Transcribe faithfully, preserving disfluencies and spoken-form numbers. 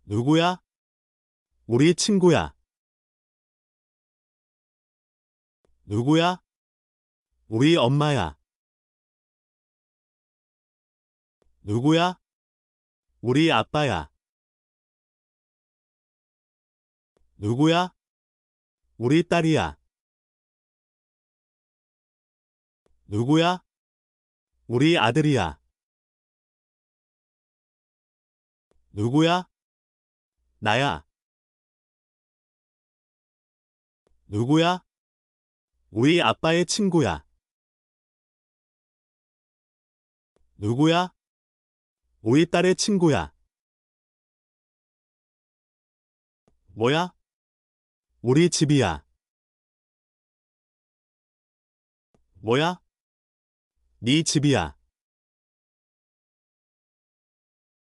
누구야? 우리 친구야. 누구야? 우리 엄마야. 누구야? 우리 아빠야. 누구야? 우리 딸이야. 누구야? 우리 아들이야. 누구야? 나야. 누구야? 우리 아빠의 친구야. 누구야? 우리 딸의 친구야. 뭐야? 우리 집이야. 뭐야? 네 집이야.